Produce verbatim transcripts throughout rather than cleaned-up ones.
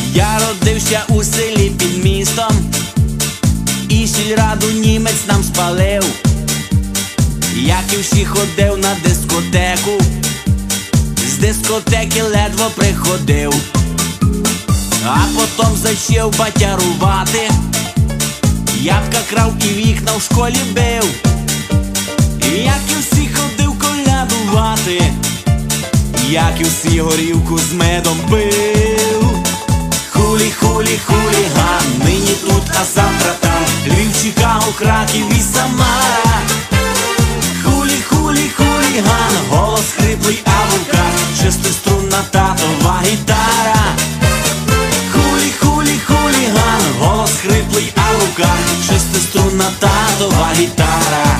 Я родився у селі під містом, і сільраду німець нам спалив. Як і всі ходив на дискотеку, з дискотеки ледве приходив. А потом зачав батярувати, ябка крав і вікна в школі бив. Як і всі ходив колядувати, як і всі горілку з медом пив. Хулі, хулі, хуліган, нині тут, а завтра там, Львів, Чикаго, Краків і Самара. Хулі, хулі, хуліган, голос хриплий, а в руках шестиструнна татова гітара. Хулі, хулі, хуліган, голос хриплий, а в руках шестиструнна татова гітара.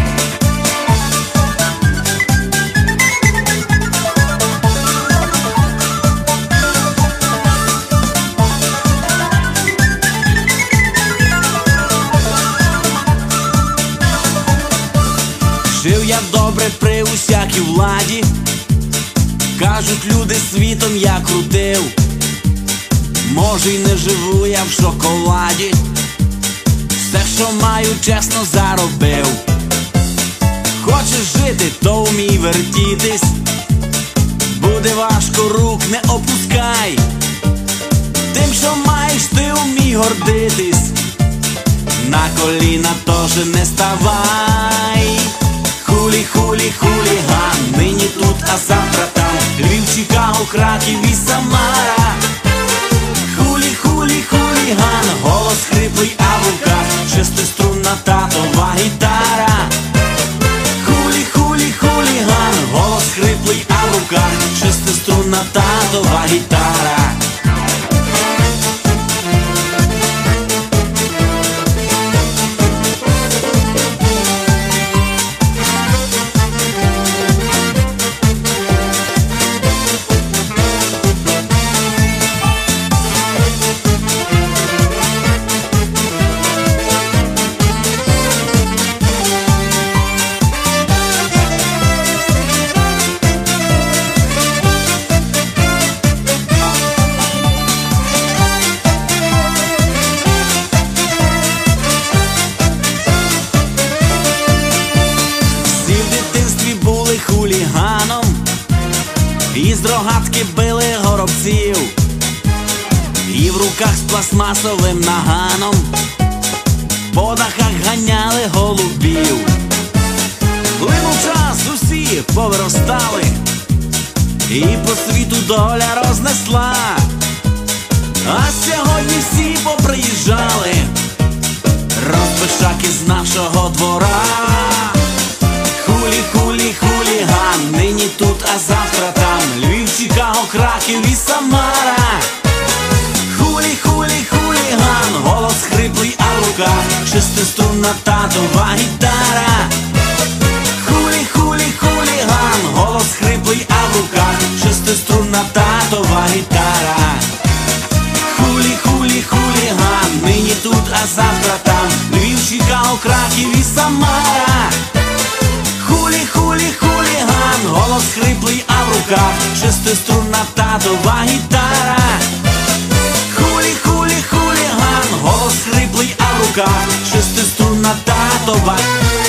Жив я добре при усякій владі, кажуть люди, світом я крутив. Може й не живу я в шоколаді, все, що маю, чесно заробив. Хочеш жити, то вмій вертітись, буде важко, рук не опускай. Тим, що маєш, ти вмій гордитись, на коліна теж не ставай. Хулі, хулі, хуліган, нині тут, а завтра там, Львів, Чикаго, Краків і Самара. Хулі, хулі, хуліган, голос хриплий, а в руках шестиструнна татова гітара. Хулі, хулі, хуліган, голос хриплий, а в руках шестиструнна татова гітара. Хуліганом, і з рогатки били горобців, і в руках з пластмасовим наганом по дахах ганяли голубів. Плинув час, усі повиростали, і по світу доля рознесла. А сьогодні всі поприїжджали розбишаки з нашого двора. Хулі, хулі, хуліган, нині тут, а завтра там, Львів, Чикаго, Краків і Самара. Хулі, хулі, хуліган, голос хриплий, а в руках шестиструнна татова гітара. Хулі, хулі, хуліган, голос хриплий, а в руках шестиструнна татова гітара. Хулі, хулі, хуліган, нині тут, а завтра там, Львів, Чикаго, Краків і Самара. Хулі, хулі, хуліган, голос хриплий, а в руках шестиструнна татова гітара. Хулі, хулі, хуліган, голос хриплий, а в руках шестиструнна татова гітара.